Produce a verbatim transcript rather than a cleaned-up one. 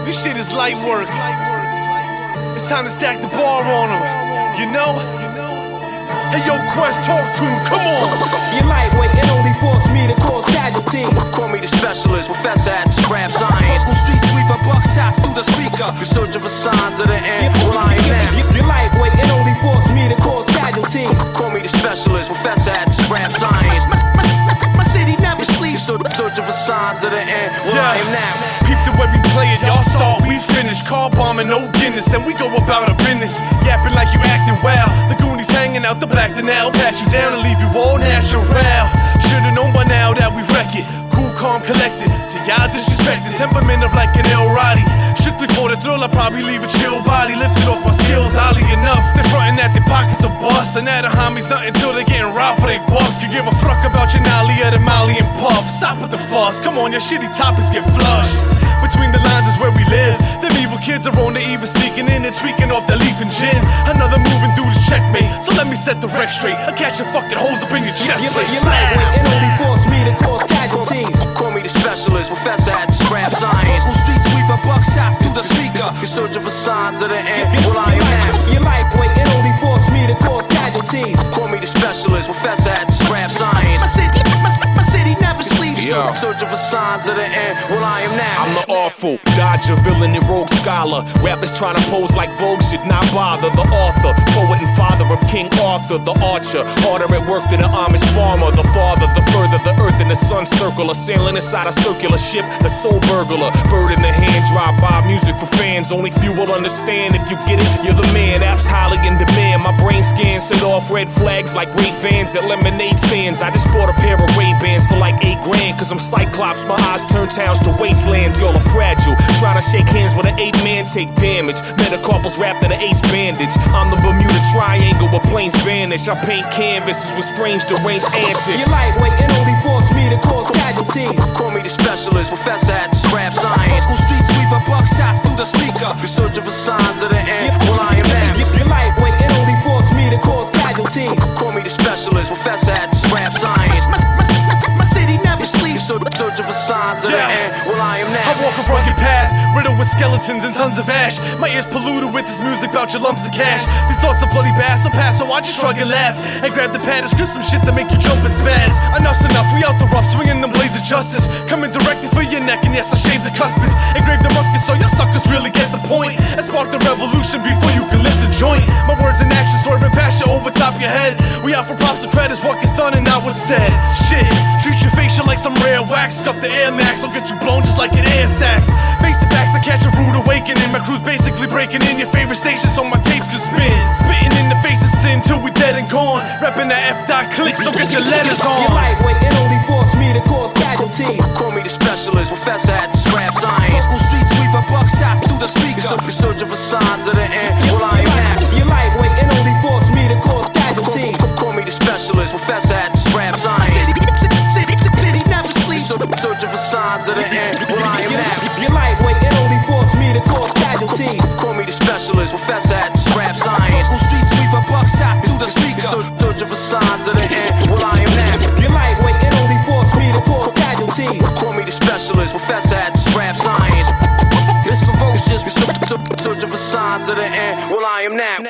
This shit is light work. It's time to stack the bar on them, you know? Hey yo, Quest, talk to him, come on! You're lightweight and only force me to cause casualties. Call me the specialist, professor at the scrap science. Local street sweeper, buckshots through the speaker. You're searching for signs of the end, well I am now. You're lightweight and only force me to cause casualties. Call me the specialist, professor at the scrap science. My, my, my, my city never sleeps. You're searching for signs of the end, well Yeah. I am now. Peep the way we play it, y'all saw we finished. Car bombing, no Guinness, then we go about our business. Yapping like you acting well. The Goonies hanging out the back, then they'll pat you down and leave you all natural. Should've known by now that we wreck it. Cool, calm, collected. To y'all disrespected, temperament of like an El Roddy. Strictly for the thrill, I probably leave a chill body. Lifted off my skills, oddly enough. They're frontin' at their pockets of bust. And now the homies nothing till they getting robbed for their bucks. You give a fuck about your Nolly or the Molly and Puff. Stop with the fuss, come on, your shitty topics get flushed. Between the lines is where we live. Them evil kids are on the even sneaking in and tweaking off that leaf and gin. Another moving through the checkmate, so let me set the wreck straight. I'll catch your fucking holes up in your chest You're, plate. you're lightweight and only force me to cause casualties. Call me the specialist, professor at the scrap science. Local street sweeper, buckshots through the speaker. You're searching for signs of the end, well I am now. You're lightweight and only force me to cause casualties. Call me the specialist, professor at the scrap science. My city, my, my city never sleeps. Yeah. Searching for signs of the end, well I am now. I'm the awful dodger, villain, and rogue scholar. Rappers trying to pose like Vogue should not bother. The author, poet, and father of King Arthur. The archer, harder at work than an Amish farmer. The father, the further the earth and the sun circle. A sailing inside a circular ship, the soul burglar. Bird in the hand, drive by music for fans. Only few will understand. If you get it, you're the man. Apps highly in demand. My brain scans set off red flags like Ray Vans at lemonade stands. I just bought a pair of Ray-Bans for like eight grand. Cause I'm Cyclops, my eyes turn towns to wastelands. Y'all are fragile. Trying to shake hands with an eight man, take damage. Metacarpals wrapped in an ace bandage. I'm the Bermuda Triangle where planes vanish. I paint canvases with strange deranged antics. You're lightweight and only force me to cause casualties. Call me the specialist, professor at the scrap science. Local street sweeper, buckshots through the speaker. You're searching for signs of the end, well I am now. You're lightweight and only force me to cause casualties. Call me the specialist, professor at the scrap science. My, my, my, my city never sleeps. You're searching for signs of the Yeah. end, well I am now. I walk a rugged path, riddled with skeletons and tons of ash. My ears polluted with this music about your lumps of cash. These thoughts are bloody bass, so pass, so I just shrug and laugh and grab the pad and script some shit to make you jump and spaz. Enough's enough, we out the rough, swinging them blades of justice. Coming directly for your neck, and yes, I shaved the cuspids. Engraved the musket, so y'all suckers really get the point. And spark the revolution before you can lift a joint. My words and actions swerving past you over top your head. We out for props and credits, what gets done and not what's said. Shit, treat your facial like some rare wax. Scuff the Air Max, I'll get you blown just like an air sax. Basic facts, I catch a rude awakening. My crew's basically breaking in your favorite station so my tapes can spin. Spitting in the face of sin till we dead and gone. Repping that F dot click, so get your letters on. You're lightweight and only force me to cause casualties. Call me the specialist, professor at the scrap science. Local street sweeper, buckshots through the speaker. You're searching for signs of the end, well I am now. You're lightweight and only force me to cause casualties. Call me the specialist, professor at the scrap science. City, city, city, city never sleeps. Searching for signs of the end, well I am now. You're lightweight and only force me to cause casualties. Call me the specialist, professor at the scrap science. Local street sweeper, buckshots through the speaker. Searching for signs of the end, well I am now. You're lightweight and only force me to cause casualties. Call me the specialist, professor at the scrap science. It's ferocious, searching for signs of the end, well I am now.